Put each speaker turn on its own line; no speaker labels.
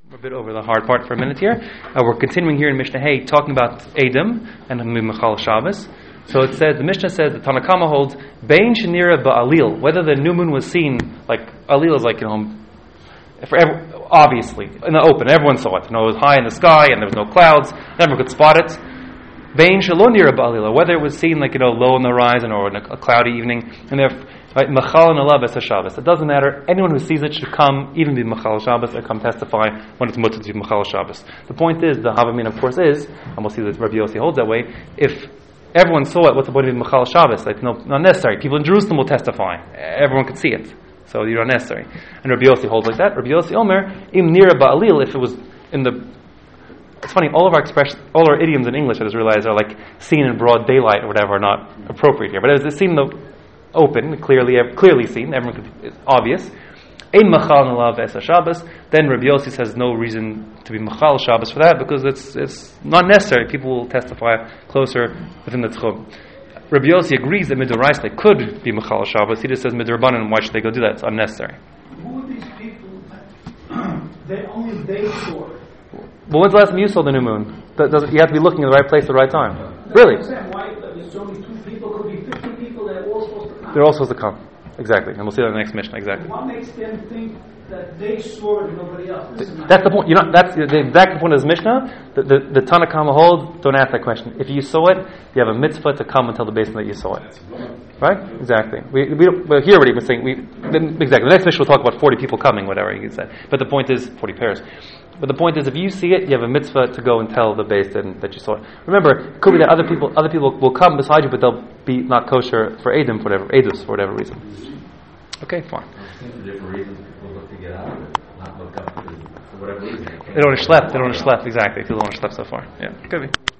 We're a bit over the hard part for a minute here. We're continuing here in Mishnah Hay talking about Edom and Mechal Shabbos. So it says, the Mishnah says, the Tanakama holds, Bein Shenira Ba'alil, whether the new moon was seen, like, Alil is like, obviously, in the open, everyone saw it. It was high in the sky and there was no clouds, everyone could spot it. Bein Shalonira Ba'alil, whether it was seen like, low on the horizon or in a cloudy evening, and therefore, right, Mechal and Allah B'Es Shabbos. It doesn't matter. Anyone who sees it should come, even be Mechal Shabbos, or come testify when it's mutter to be Mechal Shabbos. The point is, the Havamin, of course, is, and we'll see that Rabbi Yossi holds that way. If everyone saw it, what's the point of being Mechal Shabbos? Like, not necessary. People in Jerusalem will testify. Everyone could see it, so you're not necessary. And Rabbi Yossi holds like that. Rabbi Yossi Omer Im Nira Ba'alil. If it was in the, it's funny. All our idioms in English, I just realized, are like seen in broad daylight or whatever, are not appropriate here. But as it's seen in the open, clearly seen, everyone could, it's obvious. Ein machal nalav B'Es Shabbos. Then Rabbi Yossi says no reason to be machal Shabbos for that because it's not necessary. People will testify closer within the tchum. Rabbi Yossi agrees that midoraisa they could be machal Shabbos. He just says midorabanan. Why should they go do that? It's unnecessary.
Who are these people? Only they saw it.
But when's the last time you saw the new moon? You have to be looking in the right place at the right time. Really?
Why there's only two people? Could be 50 people. They're all supposed to come.
They're all supposed to come. Exactly, and we'll see that in the next Mishnah. Exactly.
What makes them think that they saw it and nobody else?
That's the point. That's the exact point of this Mishnah. The Tanakama holds. Don't ask that question. If you saw it, you have a mitzvah to come and tell the basin that you saw it. Right? Exactly. We're here already. We're saying exactly. The next Mishnah will talk about 40 people coming, whatever you said. But the point is 40 pairs. But the point is, if you see it, you have a mitzvah to go and tell the beis din that you saw it. Remember, it could be that other people will come beside you, but they'll be not kosher for Edom, for whatever reason. Okay, fine.
For different reasons, people look to get out of it, not look up for whatever reason.
They don't want to schlep. Exactly. People don't want to schlep so far. Yeah, could be.